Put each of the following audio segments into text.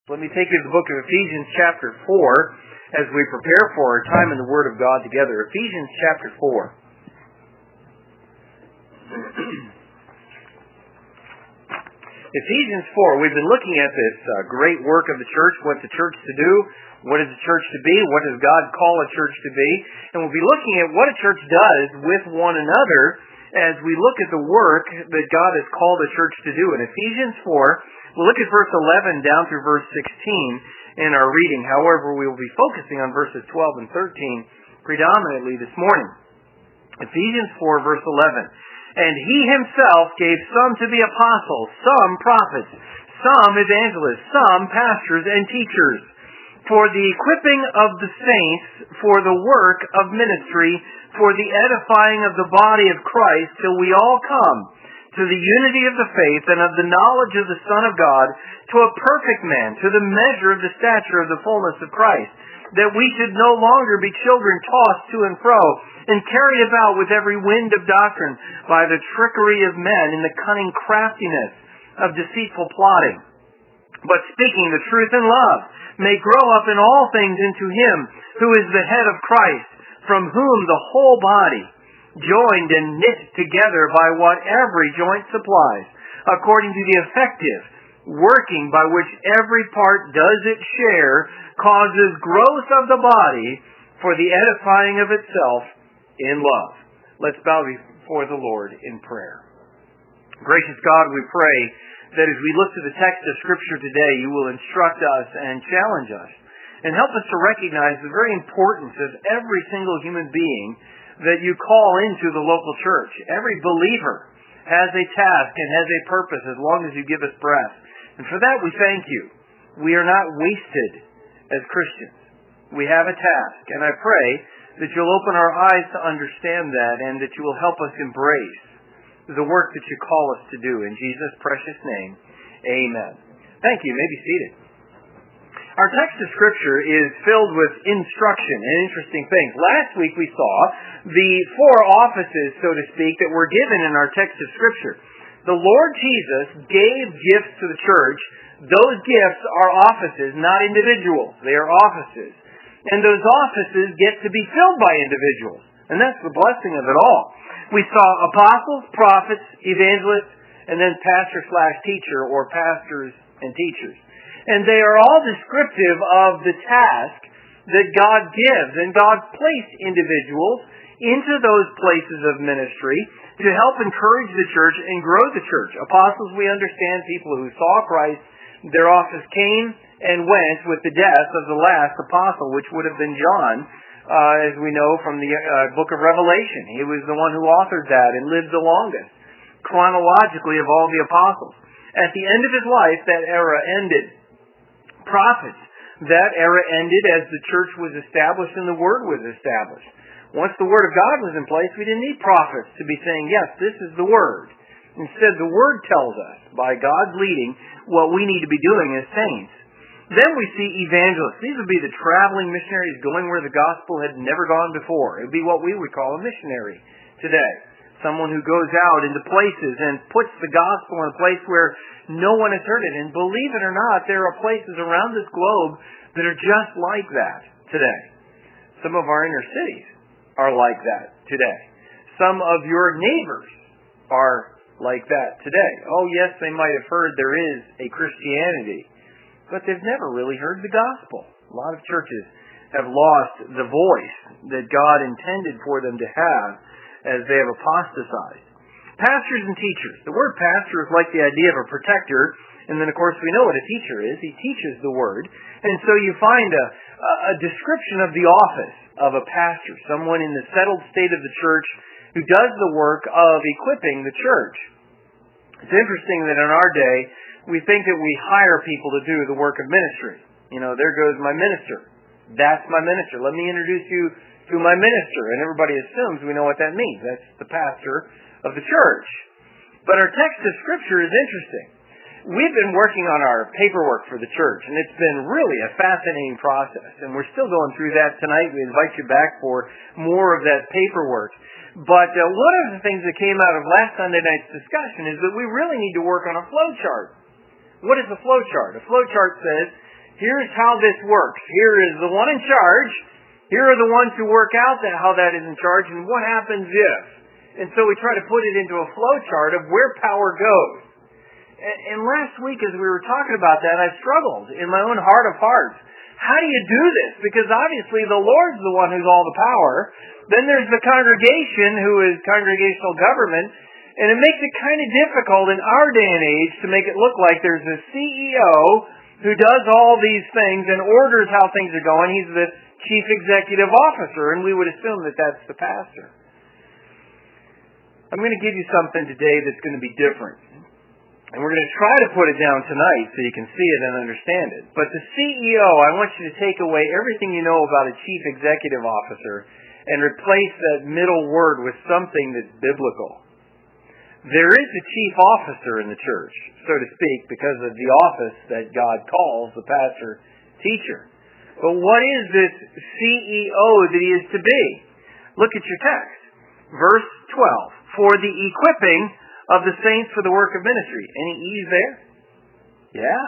Let me take you to the book of Ephesians chapter 4 as we prepare for our time in the Word of God together. Ephesians chapter 4. Ephesians 4, we've been looking at this great work of the church, what the church to do, what is the church to be, what does God call a church to be, and we'll be looking at what a church does with one another as we look at the work that God has called a church to do. In Ephesians 4, we'll look at verse 11 down through verse 16 in our reading. However, we will be focusing on verses 12 and 13 predominantly this morning. Ephesians 4, verse 11. And he himself gave some to be apostles, some prophets, some evangelists, some pastors and teachers, for the equipping of the saints, for the work of ministry, for the edifying of the body of Christ, till we all come to the unity of the faith and of the knowledge of the Son of God, to a perfect man, to the measure of the stature of the fullness of Christ, that we should no longer be children tossed to and fro, and carried about with every wind of doctrine, by the trickery of men in the cunning craftiness of deceitful plotting. But speaking the truth in love, may grow up in all things into Him, who is the head of Christ, from whom the whole body, joined and knit together by what every joint supplies, according to the effective working by which every part does its share, causes growth of the body for the edifying of itself in love. Let's bow before the Lord in prayer. Gracious God, we pray that as we look to the text of Scripture today, you will instruct us and challenge us, and help us to recognize the very importance of every single human being that you call into the local church. Every believer has a task and has a purpose as long as you give us breath. And for that we thank you. We are not wasted as Christians. We have a task, and I pray that you'll open our eyes to understand that, and that you will help us embrace the work that you call us to do. In Jesus' precious name, amen. Thank you. You may be seated. Our text of Scripture is filled with instruction and interesting things. Last week we saw the four offices, so to speak, that were given in our text of Scripture. The Lord Jesus gave gifts to the church. Those gifts are offices, not individuals. They are offices. And those offices get to be filled by individuals. And that's the blessing of it all. We saw apostles, prophets, evangelists, and then pastor/teacher, or pastors and teachers. And they are all descriptive of the task that God gives. And God placed individuals into those places of ministry to help encourage the church and grow the church. Apostles, we understand, people who saw Christ. Their office came and went with the death of the last apostle, which would have been John, as we know from the book of Revelation. He was the one who authored that and lived the longest, chronologically, of all the apostles. At the end of his life, that era ended. Prophets, that era ended as the church was established and the Word was established. Once the Word of God was in place, we didn't need prophets to be saying, yes, this is the Word. Instead, the Word tells us, by God's leading, what we need to be doing as saints. Then we see evangelists. These would be the traveling missionaries going where the gospel had never gone before. It would be what we would call a missionary today. Someone who goes out into places and puts the gospel in a place where no one has heard it. And believe it or not, there are places around this globe that are just like that today. Some of our inner cities are like that today. Some of your neighbors are like that today. Oh yes, they might have heard there is a Christianity, but they've never really heard the gospel. A lot of churches have lost the voice that God intended for them to have as they have apostatized. Pastors and teachers. The word pastor is like the idea of a protector, and then of course we know what a teacher is. He teaches the word. And so you find a description of the office of a pastor, someone in the settled state of the church who does the work of equipping the church. It's interesting that in our day, we think that we hire people to do the work of ministry. You know, there goes my minister. That's my minister. Let me introduce you to my minister. And everybody assumes we know what that means. That's the pastor of the church. But our text of Scripture is interesting. We've been working on our paperwork for the church, and it's been really a fascinating process. And we're still going through that tonight. We invite you back for more of that paperwork. But one of the things that came out of last Sunday night's discussion is that we really need to work on a flow chart. What is a flow chart? A flow chart says Here's how this works. Here is the one in charge. Here are the ones who work out how that is in charge, and what happens if. And so we try to put it into a flow chart of where power goes. And last week as we were talking about that, I struggled in my own heart of hearts. How do you do this? Because obviously the Lord's the one who's all the power. Then there's the congregation who is congregational government. And it makes it kind of difficult in our day and age to make it look like there's a CEO who does all these things and orders how things are going. He's the chief executive officer, and we would assume that that's the pastor. I'm going to give you something today that's going to be different. And we're going to try to put it down tonight so you can see it and understand it. But the CEO, I want you to take away everything you know about a chief executive officer and replace that middle word with something that's biblical. There is a chief officer in the church, so to speak, because of the office that God calls the pastor teacher. But what is this CEO that he is to be? Look at your text. Verse 12. For the equipping of the saints for the work of ministry. Any E's there? Yeah.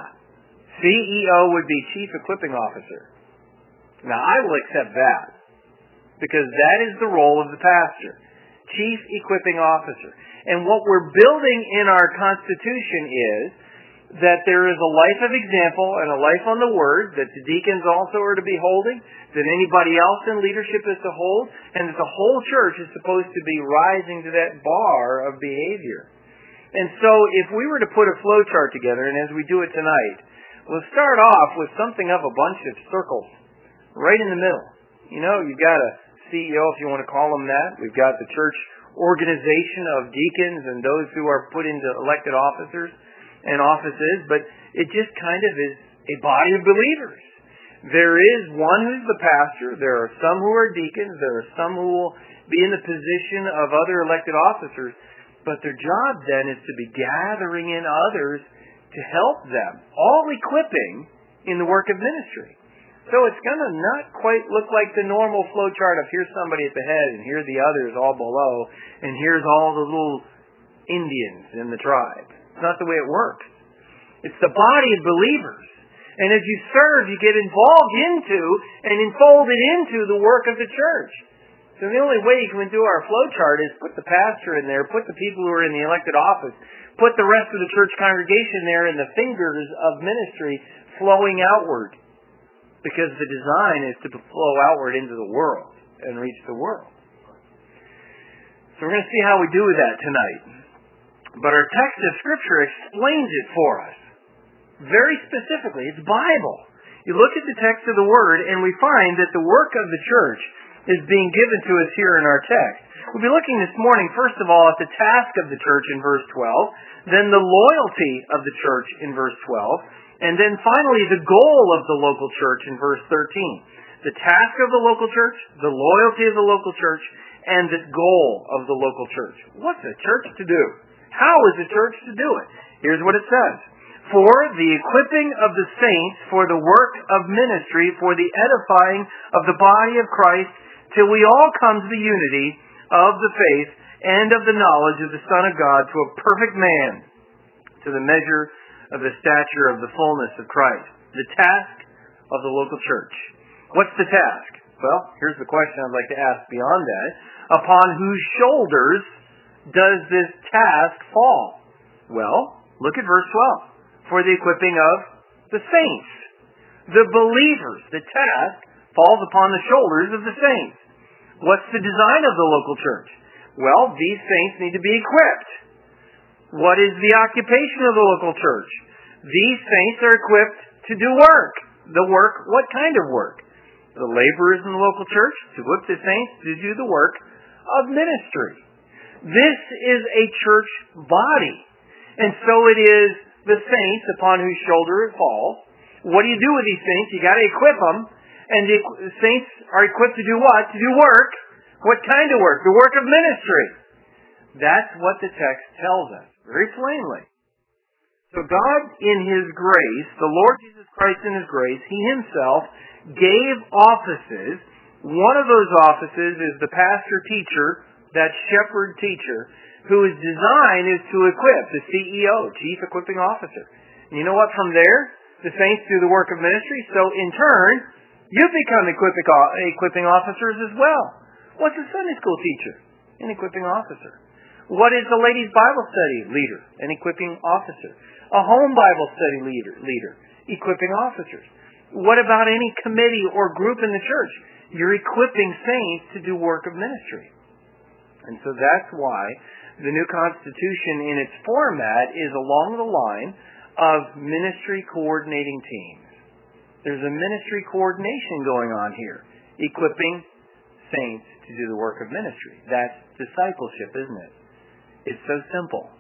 CEO would be Chief Equipping Officer. Now, I will accept that, because that is the role of the pastor. Chief Equipping Officer. And what we're building in our Constitution is that there is a life of example and a life on the Word that the deacons also are to be holding, that anybody else in leadership is to hold, and that the whole church is supposed to be rising to that bar of behavior. And so if we were to put a flow chart together, and as we do it tonight, we'll start off with something of a bunch of circles right in the middle. You know, you've got a CEO, if you want to call them that. We've got the church organization of deacons and those who are put into elected officers and offices, but it just kind of is a body of believers. There is one who's the pastor, there are some who are deacons, there are some who will be in the position of other elected officers, but their job then is to be gathering in others to help them, all equipping in the work of ministry. So it's going to not quite look like the normal flow chart of here's somebody at the head and here are the others all below and here's all the little Indians in the tribe. It's not the way it works. It's the body of believers. And as you serve, you get involved into and enfolded into the work of the church. So the only way you can do our flow chart is put the pastor in there, put the people who are in the elected office, put the rest of the church congregation there, and the fingers of ministry flowing outward. Because the design is to flow outward into the world and reach the world. So we're going to see how we do with that tonight. But our text of Scripture explains it for us. Very specifically. It's Bible. You look at the text of the Word and we find that the work of the church is being given to us here in our text. We'll be looking this morning, first of all, at the task of the church in verse 12, then the loyalty of the church in verse 12, and then finally the goal of the local church in verse 13. The task of the local church, the loyalty of the local church, and the goal of the local church. What's a church to do? How is a church to do it? Here's what it says. For the equipping of the saints for the work of ministry, for the edifying of the body of Christ, till we all come to the unity of the faith and of the knowledge of the Son of God, to a perfect man, to the measure of the stature of the fullness of Christ. The task of the local church. What's the task? Well, here's the question I'd like to ask beyond that. Upon whose shoulders does this task fall? Well, look at verse 12. For the equipping of the saints. The believers. The task falls upon the shoulders of the saints. What's the design of the local church? Well, these saints need to be equipped. What is the occupation of the local church? These saints are equipped to do work. The work, what kind of work? The laborers in the local church to equip the saints to do the work of ministry. This is a church body. And so it is the saints upon whose shoulder it falls. What do you do with these saints? You got to equip them. And the saints are equipped to do what? To do work. What kind of work? The work of ministry. That's what the text tells us, very plainly. So God, in His grace, the Lord Jesus Christ in His grace, He Himself gave offices. One of those offices is the pastor-teacher, that shepherd-teacher, whose design is to equip the CEO, Chief Equipping Officer. And you know what? From there, the saints do the work of ministry, so in turn, you become equipping officers as well. What's a Sunday school teacher? An equipping officer. What is the ladies' Bible study leader? An equipping officer. A home Bible study leader. Equipping officers. What about any committee or group in the church? You're equipping saints to do work of ministry. And so that's why the new Constitution in its format is along the line of ministry coordinating teams. There's a ministry coordination going on here, equipping saints to do the work of ministry. That's discipleship, isn't it? It's so simple.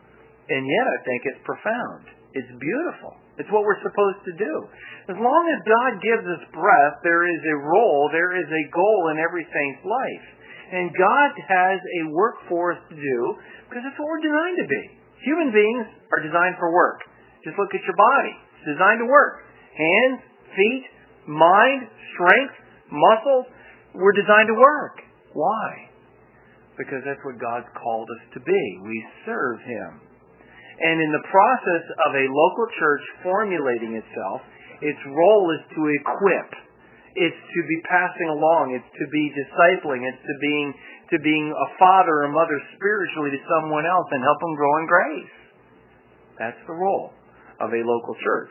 And yet I think it's profound. It's beautiful. It's what we're supposed to do. As long as God gives us breath, there is a role, there is a goal in every saint's life. And God has a work for us to do because that's what we're designed to be. Human beings are designed for work. Just look at your body. It's designed to work. Hands, feet, mind, strength, muscles. We're designed to work. Why? Because that's what God's called us to be. We serve Him. And in the process of a local church formulating itself, its role is to equip. It's to be passing along. It's to be discipling. It's to being a father or mother spiritually to someone else and help them grow in grace. That's the role of a local church.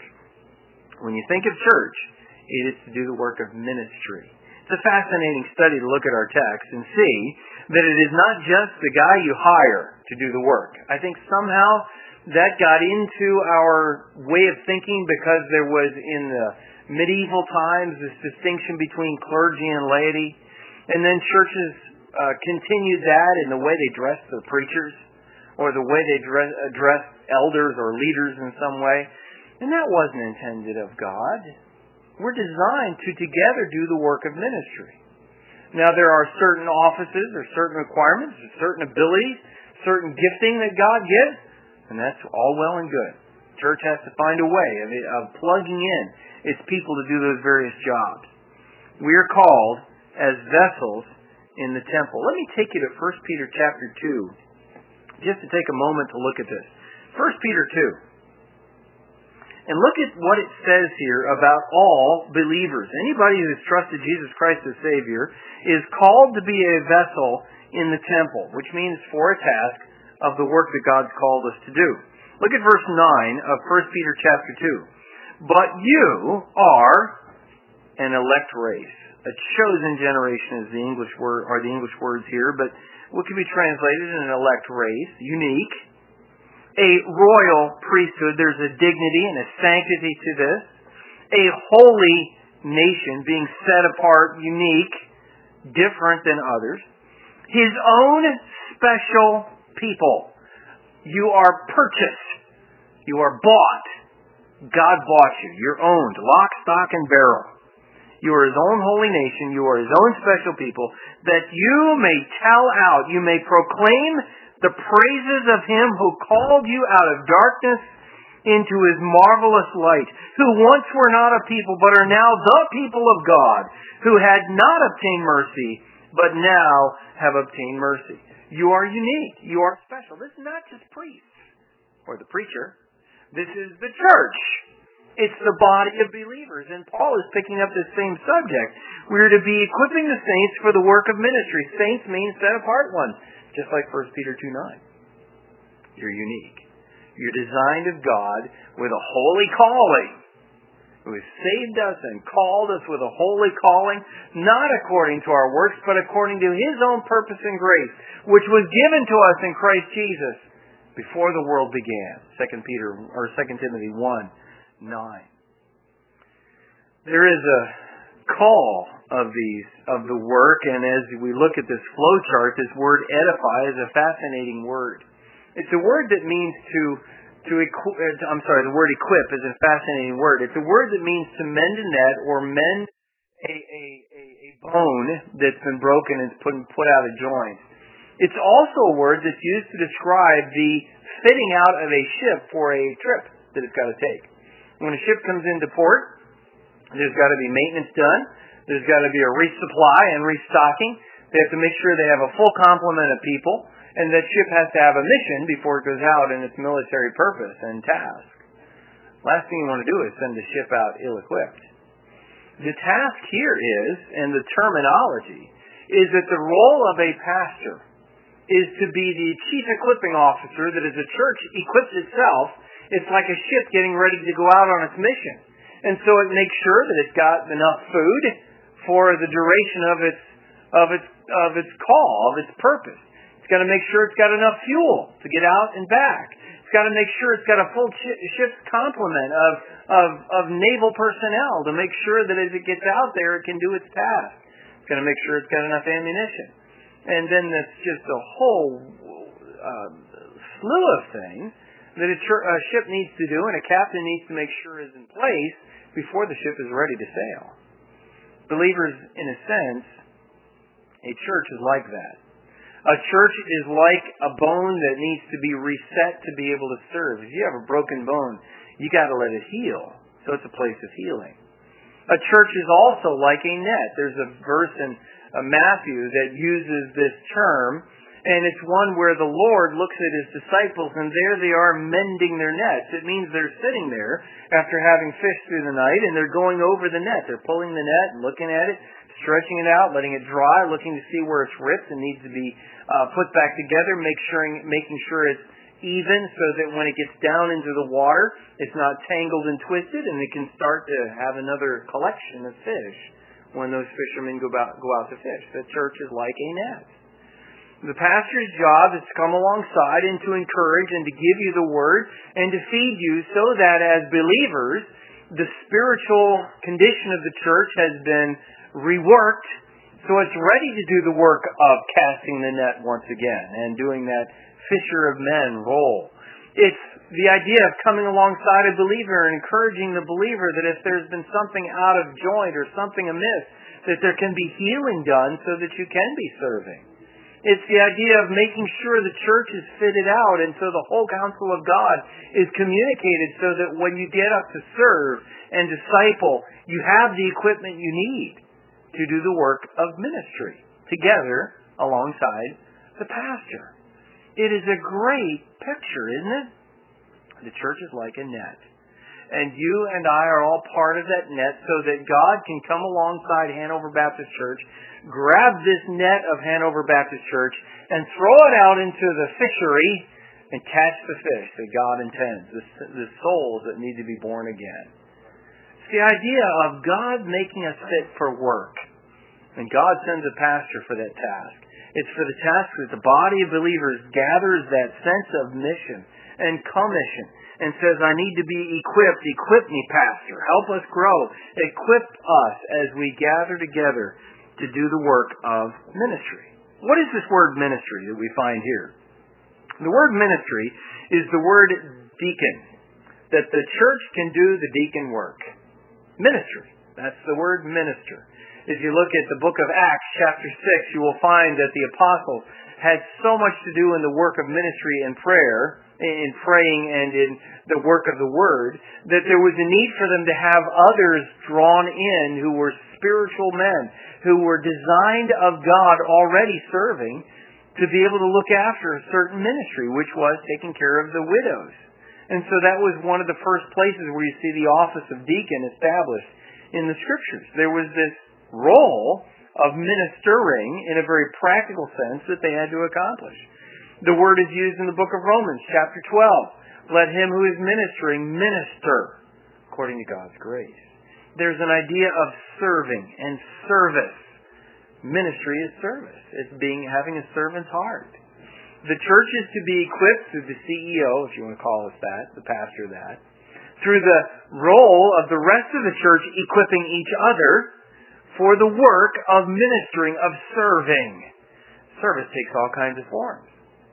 When you think of church, it is to do the work of ministry. It's a fascinating study to look at our text and see that it is not just the guy you hire to do the work. I think somehow that got into our way of thinking because there was in the medieval times this distinction between clergy and laity. And then churches continued that in the way they dressed the preachers or the way they dressed elders or leaders in some way. And that wasn't intended of God. We're designed to together do the work of ministry. Now there are certain offices or certain requirements, or certain abilities, certain gifting that God gives, and that's all well and good. Church has to find a way of plugging in its people to do those various jobs. We are called as vessels in the temple. Let me take you to 1 Peter chapter 2, just to take a moment to look at this. 1 Peter 2. And look at what it says here about all believers. Anybody who has trusted Jesus Christ as Savior is called to be a vessel in the temple, which means for a task of the work that God's called us to do. Look at verse 9 of 1 Peter chapter 2. But you are an elect race, a chosen generation is the English word, or the English words here, but what can be translated an elect race, unique. A royal priesthood, there's a dignity and a sanctity to this. A holy nation, being set apart, unique, different than others. His own special people. You are purchased. You are bought. God bought you. You're owned. Lock, stock, and barrel. You are His own holy nation. You are His own special people. That you may tell out, you may proclaim the praises of Him who called you out of darkness into His marvelous light, who once were not a people, but are now the people of God, who had not obtained mercy, but now have obtained mercy. You are unique. You are special. This is not just priests or the preacher. This is the church. It's the body of believers. And Paul is picking up this same subject. We are to be equipping the saints for the work of ministry. Saints means set apart ones. Just like 1 Peter 2:9. You're unique. You're designed of God with a holy calling. Who has saved us and called us with a holy calling, not according to our works, but according to His own purpose and grace, which was given to us in Christ Jesus before the world began. 2 Timothy 1:9. There is a call of the work, and as we look at this flow chart, this word edify is a fascinating word. It's a word that means the word equip is a fascinating word. It's a word that means to mend a net or mend a bone that's been broken and put out of joint. It's also a word that's used to describe the fitting out of a ship for a trip that it's got to take. When a ship comes into port, there's got to be maintenance done. There's got to be a resupply and restocking. They have to make sure they have a full complement of people. And that ship has to have a mission before it goes out in its military purpose and task. Last thing you want to do is send the ship out ill-equipped. The task here is, and the terminology, is that the role of a pastor is to be the chief equipping officer that as a church equips itself, it's like a ship getting ready to go out on its mission. And so it makes sure that it's got enough food for the duration of its call, of its purpose. It's got to make sure it's got enough fuel to get out and back. It's got to make sure it's got a full ship's complement of naval personnel to make sure that as it gets out there, it can do its task. It's got to make sure it's got enough ammunition. And then there's just a whole slew of things that a ship needs to do and a captain needs to make sure is in place before the ship is ready to sail. Believers, in a sense, a church is like that. A church is like a bone that needs to be reset to be able to serve. If you have a broken bone, you got to let it heal. So it's a place of healing. A church is also like a net. There's a verse in Matthew that uses this term, and it's one where the Lord looks at His disciples, and there they are mending their nets. It means they're sitting there after having fished through the night, and they're going over the net. They're pulling the net and looking at it, stretching it out, letting it dry, looking to see where it's ripped and needs to be put back together, making sure it's even so that when it gets down into the water, it's not tangled and twisted, and it can start to have another collection of fish when those fishermen go out to fish. The church is like a net. The pastor's job is to come alongside and to encourage and to give you the word and to feed you so that as believers, the spiritual condition of the church has been reworked so it's ready to do the work of casting the net once again and doing that fisher of men role. It's the idea of coming alongside a believer and encouraging the believer that if there's been something out of joint or something amiss, that there can be healing done so that you can be serving. It's the idea of making sure the church is fitted out and so the whole counsel of God is communicated so that when you get up to serve and disciple, you have the equipment you need to do the work of ministry together alongside the pastor. It is a great picture, isn't it? The church is like a net. And you and I are all part of that net so that God can come alongside Hanover Baptist Church, grab this net of Hanover Baptist Church, and throw it out into the fishery and catch the fish that God intends, the souls that need to be born again. It's the idea of God making us fit for work. And God sends a pastor for that task. It's for the task that the body of believers gathers that sense of mission and commission and says, I need to be equipped. Equip me, pastor. Help us grow. Equip us as we gather together to do the work of ministry. What is this word ministry that we find here? The word ministry is the word deacon, that the church can do the deacon work. Ministry. That's the word minister. If you look at the book of Acts, chapter 6, you will find that the apostles had so much to do in the work of ministry and prayer, in praying and in the work of the Word, that there was a need for them to have others drawn in who were spiritual men, who were designed of God already serving, to be able to look after a certain ministry, which was taking care of the widows. And so that was one of the first places where you see the office of deacon established in the Scriptures. There was this role of ministering in a very practical sense that they had to accomplish. The word is used in the book of Romans, chapter 12. Let him who is ministering minister according to God's grace. There's an idea of serving and service. Ministry is service. It's having a servant's heart. The church is to be equipped through the CEO, if you want to call us that, the pastor that, through the role of the rest of the church equipping each other for the work of ministering, of serving. Service takes all kinds of forms.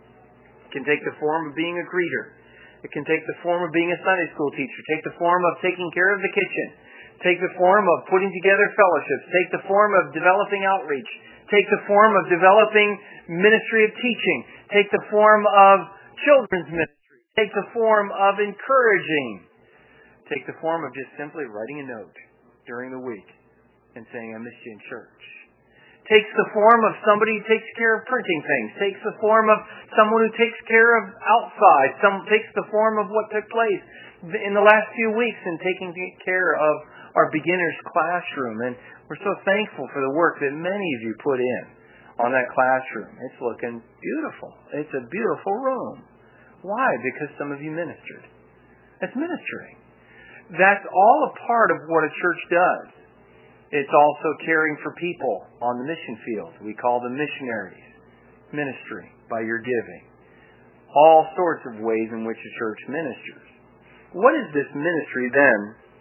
It can take the form of being a greeter. It can take the form of being a Sunday school teacher. Take the form of taking care of the kitchen. Take the form of putting together fellowships. Take the form of developing outreach. Take the form of developing ministry of teaching. Take the form of children's ministry. Take the form of encouraging. Take the form of just simply writing a note during the week and saying, I missed you in church. Takes the form of somebody who takes care of printing things. Takes the form of someone who takes care of outside. Takes the form of what took place in the last few weeks in taking care of our beginners classroom, and we're so thankful for the work that many of you put in on that classroom. It's looking beautiful. It's a beautiful room. Why? Because some of you ministered. That's ministering. That's all a part of what a church does. It's also caring for people on the mission field. We call them missionaries. Ministry by your giving. All sorts of ways in which a church ministers. What is this ministry then,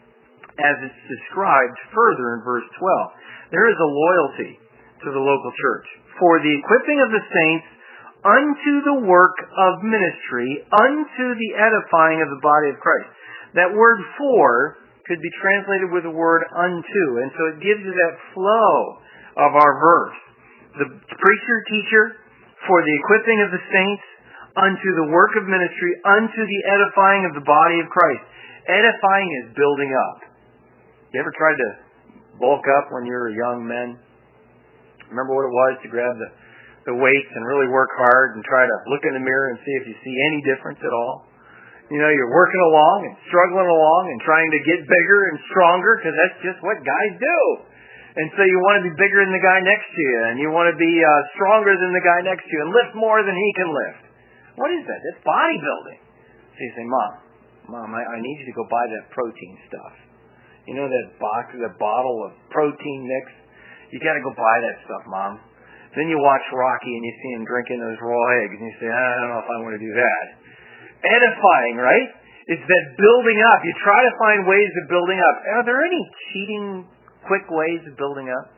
as it's described further in verse 12? There is a loyalty to the local church. For the equipping of the saints unto the work of ministry, unto the edifying of the body of Christ. That word for could be translated with the word unto, and so it gives you that flow of our verse. The preacher, teacher, for the equipping of the saints, unto the work of ministry, unto the edifying of the body of Christ. Edifying is building up. You ever tried to bulk up when you were a young man? Remember what it was to grab the weights and really work hard and try to look in the mirror and see if you see any difference at all? You know, you're working along and struggling along and trying to get bigger and stronger because that's just what guys do. And so you want to be bigger than the guy next to you, and you want to be stronger than the guy next to you and lift more than he can lift. What is that? That's bodybuilding. So you say, Mom, I need you to go buy that protein stuff. You know that bottle of protein mix? You got to go buy that stuff, Mom. Then you watch Rocky and you see him drinking those raw eggs, and you say, I don't know if I want to do that. Edifying, right? It's that building up. You try to find ways of building up. Are there any cheating, quick ways of building up?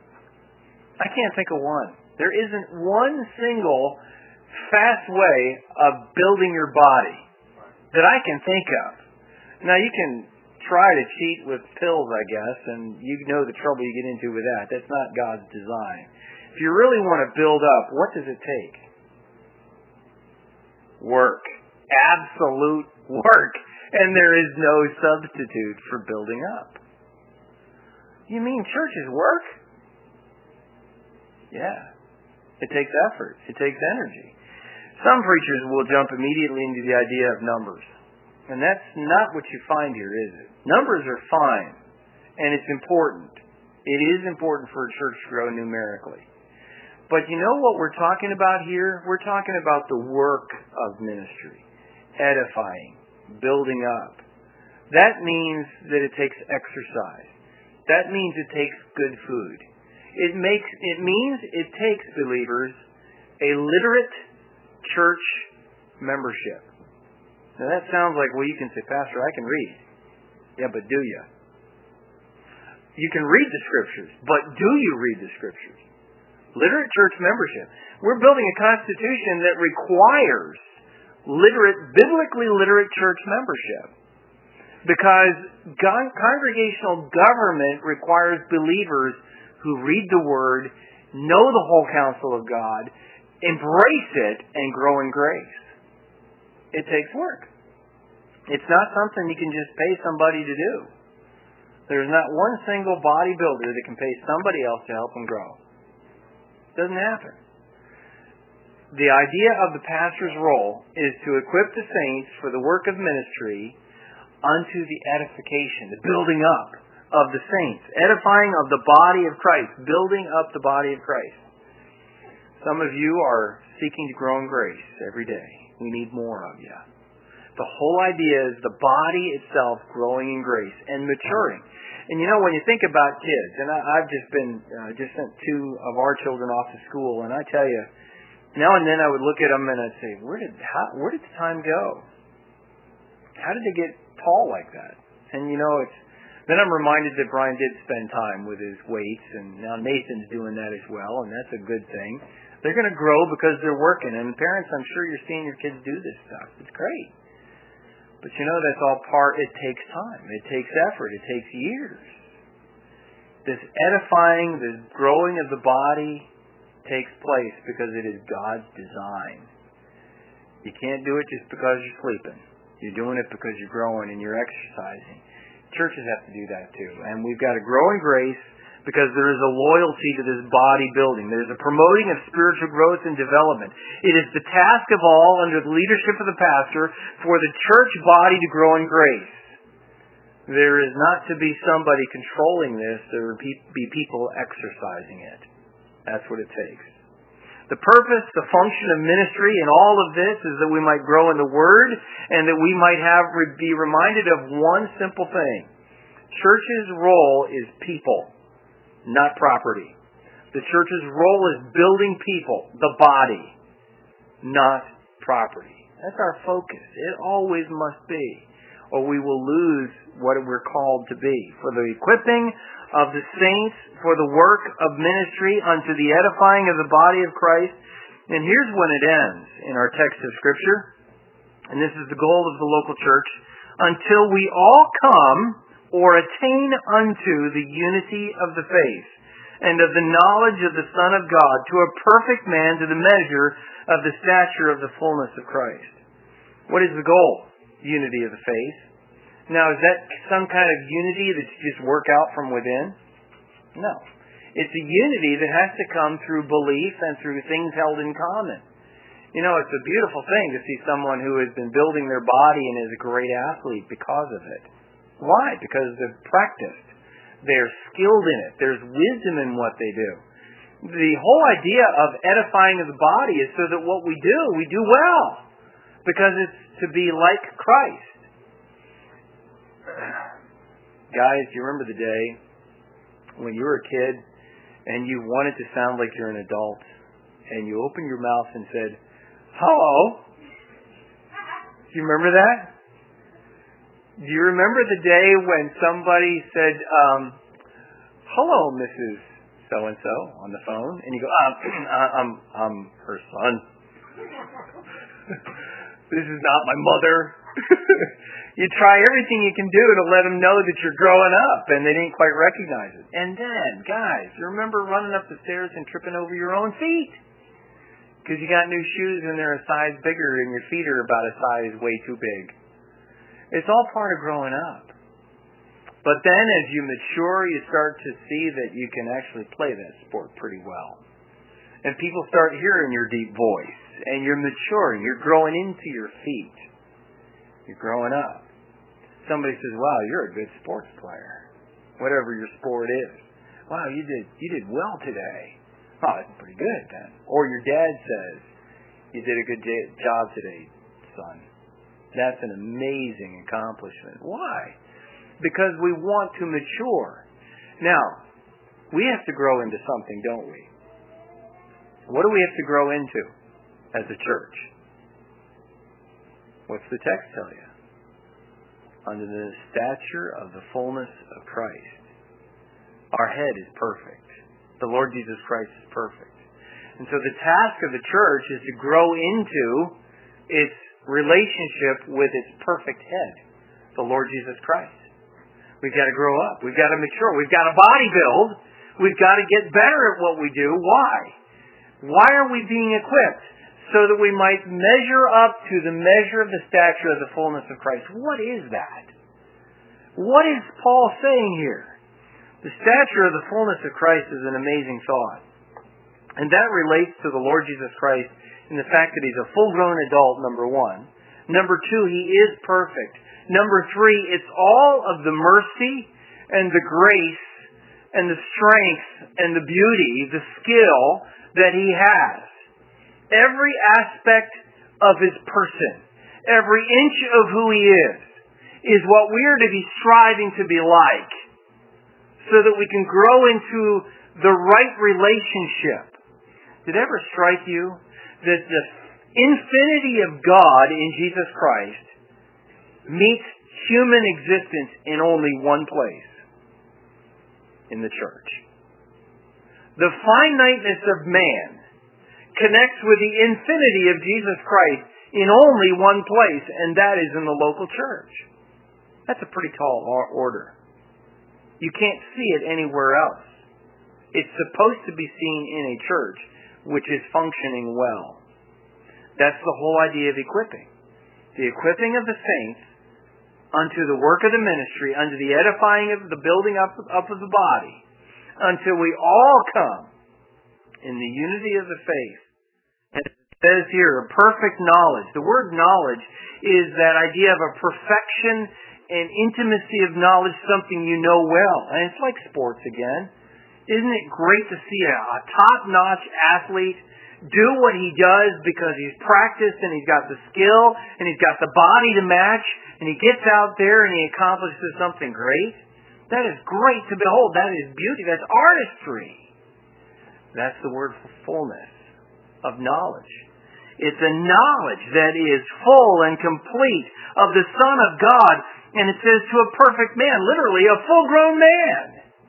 I can't think of one. There isn't one single fast way of building your body that I can think of. Now, you can try to cheat with pills, I guess, and you know the trouble you get into with that. That's not God's design. If you really want to build up, what does it take? Work. Absolute work. And there is no substitute for building up. You mean church is work? Yeah. It takes effort. It takes energy. Some preachers will jump immediately into the idea of numbers. And that's not what you find here, is it? Numbers are fine. And it's important. It is important for a church to grow numerically. But you know what we're talking about here? We're talking about the work of ministry. Edifying. Building up. That means that it takes exercise. That means it takes good food. It means it takes, believers, a literate church membership. Now that sounds like, well, you can say, Pastor, I can read. Yeah, but do you? You can read the Scriptures, but do you read the Scriptures? Literate church membership. We're building a constitution that requires biblically literate church membership. Because congregational government requires believers who read the Word, know the whole counsel of God, embrace it, and grow in grace. It takes work. It's not something you can just pay somebody to do. There's not one single bodybuilder that can pay somebody else to help them grow. It doesn't happen. The idea of the pastor's role is to equip the saints for the work of ministry unto the edification, the building up of the saints, edifying of the body of Christ, building up the body of Christ. Some of you are seeking to grow in grace every day. We need more of you. The whole idea is the body itself growing in grace and maturing. And you know, when you think about kids, and I've just sent two of our children off to school, and I tell you, now and then I would look at them and I'd say, where did the time go? How did they get tall like that? And you know, then I'm reminded that Brian did spend time with his weights, and now Nathan's doing that as well, and that's a good thing. They're going to grow because they're working. And parents, I'm sure you're seeing your kids do this stuff. It's great. But you know, that's all it takes time. It takes effort. It takes years. This edifying, this growing of the body takes place because it is God's design. You can't do it just because you're sleeping. You're doing it because you're growing and you're exercising. Churches have to do that too. And we've got to grow in grace because there is a loyalty to this body building. There's a promoting of spiritual growth and development. It is the task of all, under the leadership of the pastor, for the church body to grow in grace. There is not to be somebody controlling this. There will be people exercising it. That's what it takes. The purpose, the function of ministry in all of this is that we might grow in the Word and that we might be reminded of one simple thing. Church's role is people, not property. The church's role is building people, the body, not property. That's our focus. It always must be, or we will lose what we're called to be. For the equipping of the saints, for the work of ministry unto the edifying of the body of Christ. And here's when it ends in our text of Scripture. And this is the goal of the local church. Until we all come or attain unto the unity of the faith and of the knowledge of the Son of God, to a perfect man, to the measure of the stature of the fullness of Christ. What is the goal? Unity of the faith. Now, is that some kind of unity that you just work out from within? No. It's a unity that has to come through belief and through things held in common. You know, it's a beautiful thing to see someone who has been building their body and is a great athlete because of it. Why? Because they've practiced. They're skilled in it. There's wisdom in what they do. The whole idea of edifying of the body is so that what we do well. Because it's to be like Christ. Guys, do you remember the day when you were a kid and you wanted to sound like you're an adult and you opened your mouth and said, "Hello"? Do you remember that? Do you remember the day when somebody said, "Hello, Mrs. So-and-so" on the phone, and you go, I'm her son. This is not my mother. You try everything you can do to let them know that you're growing up, and they didn't quite recognize it. And then, guys, you remember running up the stairs and tripping over your own feet? Because you got new shoes and they're a size bigger, and your feet are about a size way too big. It's all part of growing up. But then as you mature, you start to see that you can actually play that sport pretty well. And people start hearing your deep voice. And you're maturing. You're growing into your feet. You're growing up. Somebody says, "Wow, you're a good sports player." Whatever your sport is. "Wow, you did well today." "Oh, that's pretty good then." Or your dad says, "You did a good job today, son." That's an amazing accomplishment. Why? Because we want to mature. Now, we have to grow into something, don't we? What do we have to grow into as a church? What's the text tell you? Under the stature of the fullness of Christ. Our head is perfect. The Lord Jesus Christ is perfect. And so the task of the church is to grow into its relationship with its perfect head, the Lord Jesus Christ. We've got to grow up. We've got to mature. We've got to body build. We've got to get better at what we do. Why? Why are we being equipped? So that we might measure up to the measure of the stature of the fullness of Christ. What is that? What is Paul saying here? The stature of the fullness of Christ is an amazing thought. And that relates to the Lord Jesus Christ in the fact that He's a full-grown adult, number one. Number two, He is perfect. Number three, it's all of the mercy and the grace and the strength and the beauty, the skill that He has. Every aspect of His person, every inch of who He is what we are to be striving to be like, so that we can grow into the right relationship. Did it ever strike you that the infinity of God in Jesus Christ meets human existence in only one place? In the church. The finiteness of man connects with the infinity of Jesus Christ in only one place, and that is in the local church. That's a pretty tall order. You can't see it anywhere else. It's supposed to be seen in a church which is functioning well. That's the whole idea of equipping. The equipping of the saints unto the work of the ministry, unto the edifying of the building up of the body, until we all come in the unity of the faith. And it says here, a perfect knowledge. The word knowledge is that idea of a perfection and intimacy of knowledge something you know well. And it's like sports again. Isn't it great to see a top-notch athlete do what he does because he's practiced and he's got the skill and he's got the body to match, and he gets out there and he accomplishes something great? That is great to behold. That is beauty. That's artistry. That's the word for fullness of knowledge. It's a knowledge that is full and complete of the Son of God. And it says to a perfect man, literally a full-grown man.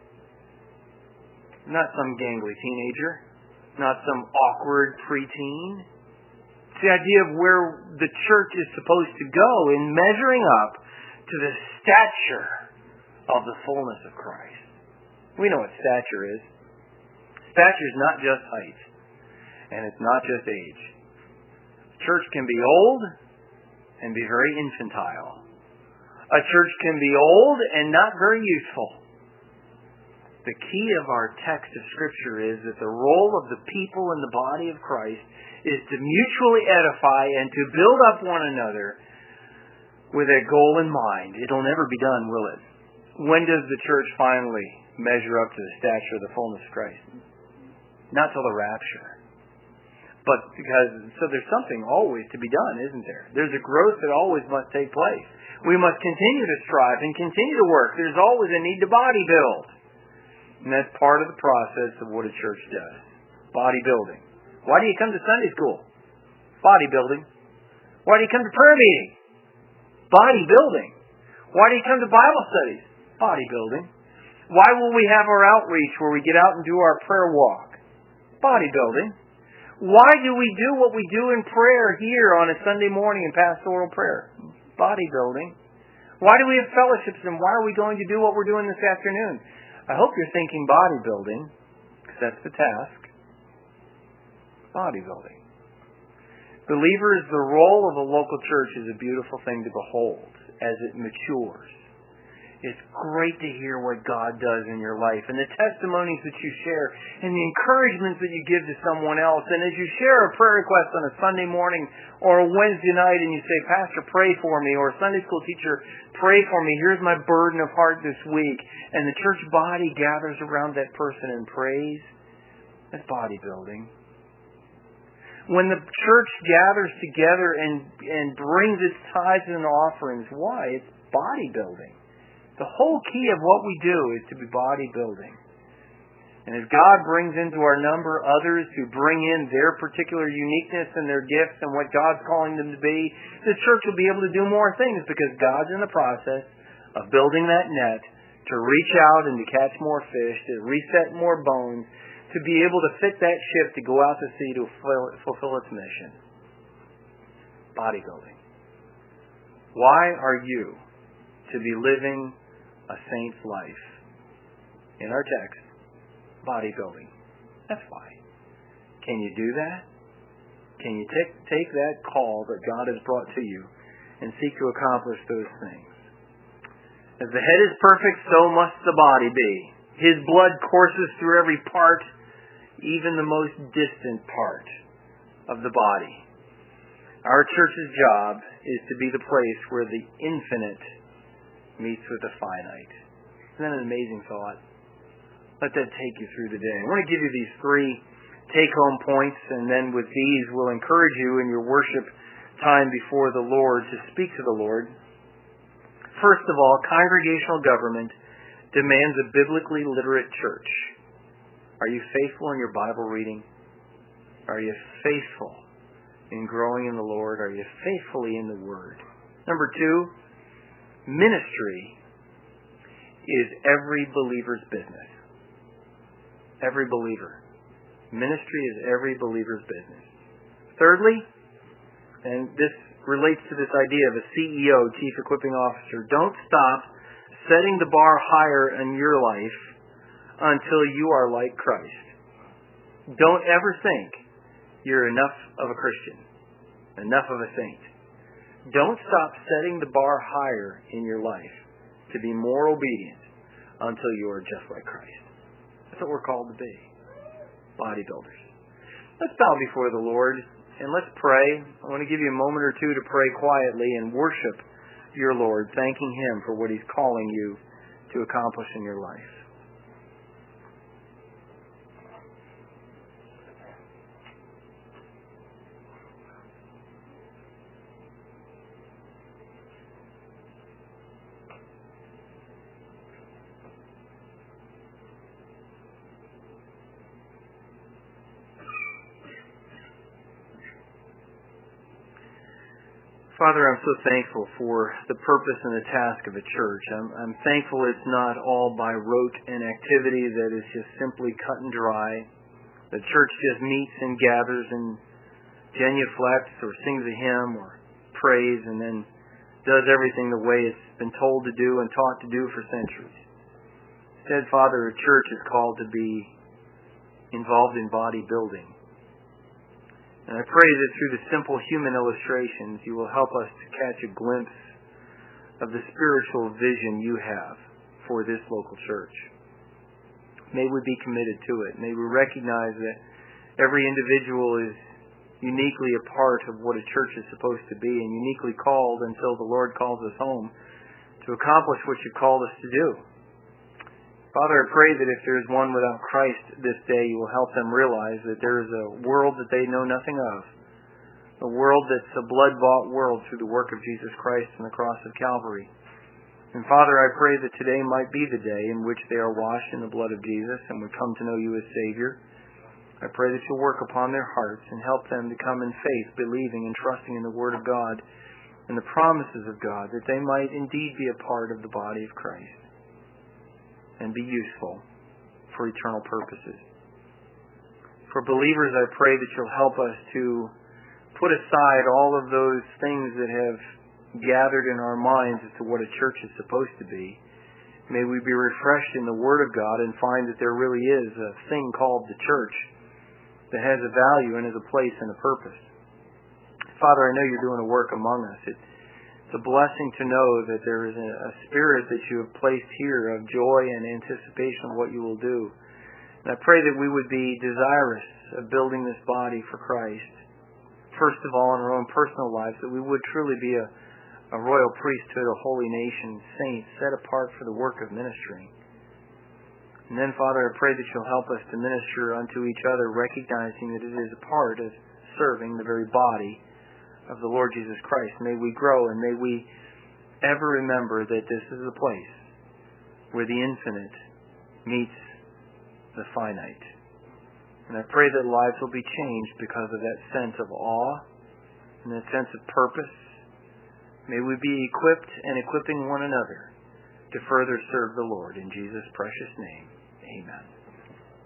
Not some gangly teenager. Not some awkward preteen. It's the idea of where the church is supposed to go in measuring up to the stature of the fullness of Christ. We know what stature is. Stature is not just height. And it's not just age. Church can be old and be very infantile. A church can be old and not very useful. The key of our text of Scripture is that the role of the people in the body of Christ is to mutually edify and to build up one another with a goal in mind. It'll never be done, will it? When does the church finally measure up to the stature of the fullness of Christ? Not till the rapture. But so there's something always to be done, isn't there? There's a growth that always must take place. We must continue to strive and continue to work. There's always a need to body build. And that's part of the process of what a church does. Bodybuilding. Why do you come to Sunday school? Bodybuilding. Why do you come to prayer meeting? Bodybuilding. Why do you come to Bible studies? Bodybuilding. Why will we have our outreach where we get out and do our prayer walk? Bodybuilding. Why do we do what we do in prayer here on a Sunday morning in pastoral prayer? Bodybuilding. Why do we have fellowships, and why are we going to do what we're doing this afternoon? I hope you're thinking bodybuilding, because that's the task. Bodybuilding. Believers, the role of a local church is a beautiful thing to behold as it matures. It's great to hear what God does in your life and the testimonies that you share and the encouragements that you give to someone else. And as you share a prayer request on a Sunday morning or a Wednesday night and you say, Pastor, pray for me, or Sunday school teacher, pray for me, here's my burden of heart this week, and the church body gathers around that person and prays, that's bodybuilding. When the church gathers together and brings its tithes and offerings, why? It's bodybuilding. The whole key of what we do is to be bodybuilding. And as God brings into our number others who bring in their particular uniqueness and their gifts and what God's calling them to be, the church will be able to do more things because God's in the process of building that net to reach out and to catch more fish, to reset more bones, to be able to fit that ship to go out to sea to fulfill its mission. Bodybuilding. Why are you to be living a saint's life? In our text, bodybuilding. That's why. Can you do that? Can you take that call that God has brought to you and seek to accomplish those things? As the head is perfect, so must the body be. His blood courses through every part, even the most distant part of the body. Our church's job is to be the place where the infinite meets with the finite. Isn't that an amazing thought? Let that take you through the day. I want to give you these 3 take-home points, and then with these we'll encourage you in your worship time before the Lord to speak to the Lord. First of all, congregational government demands a biblically literate church. Are you faithful in your Bible reading? Are you faithful in growing in the Lord? Are you faithfully in the Word? Number 2, ministry is every believer's business. Every believer. Ministry is every believer's business. Thirdly, and this relates to this idea of a CEO, Chief Equipping Officer, don't stop setting the bar higher in your life until you are like Christ. Don't ever think you're enough of a Christian, enough of a saint. Don't stop setting the bar higher in your life to be more obedient until you are just like Christ. That's what we're called to be. Bodybuilders. Let's bow before the Lord and let's pray. I want to give you a moment or two to pray quietly and worship your Lord, thanking Him for what He's calling you to accomplish in your life. Father, I'm so thankful for the purpose and the task of a church. I'm thankful it's not all by rote and activity that is just simply cut and dry. The church just meets and gathers and genuflects or sings a hymn or prays and then does everything the way it's been told to do and taught to do for centuries. Instead, Father, a church is called to be involved in body building. And I pray that through the simple human illustrations, you will help us to catch a glimpse of the spiritual vision you have for this local church. May we be committed to it. May we recognize that every individual is uniquely a part of what a church is supposed to be and uniquely called until the Lord calls us home to accomplish what you called us to do. Father, I pray that if there is one without Christ this day, you will help them realize that there is a world that they know nothing of, a world that's a blood-bought world through the work of Jesus Christ on the cross of Calvary. And Father, I pray that today might be the day in which they are washed in the blood of Jesus and would come to know you as Savior. I pray that you'll work upon their hearts and help them to come in faith, believing and trusting in the Word of God and the promises of God, that they might indeed be a part of the body of Christ and be useful for eternal purposes. For believers, I pray that you'll help us to put aside all of those things that have gathered in our minds as to what a church is supposed to be. May we be refreshed in the Word of God and find that there really is a thing called the church that has a value and has a place and a purpose. Father, I know you're doing a work among us. It's a blessing to know that there is a spirit that you have placed here of joy and anticipation of what you will do. And I pray that we would be desirous of building this body for Christ. First of all, in our own personal lives, that we would truly be a royal priesthood, a holy nation, saints, set apart for the work of ministry. And then, Father, I pray that you'll help us to minister unto each other, recognizing that it is a part of serving the very body of the Lord Jesus Christ. May we grow and may we ever remember that this is a place where the infinite meets the finite. And I pray that lives will be changed because of that sense of awe and that sense of purpose. May we be equipped and equipping one another to further serve the Lord. In Jesus' precious name, amen.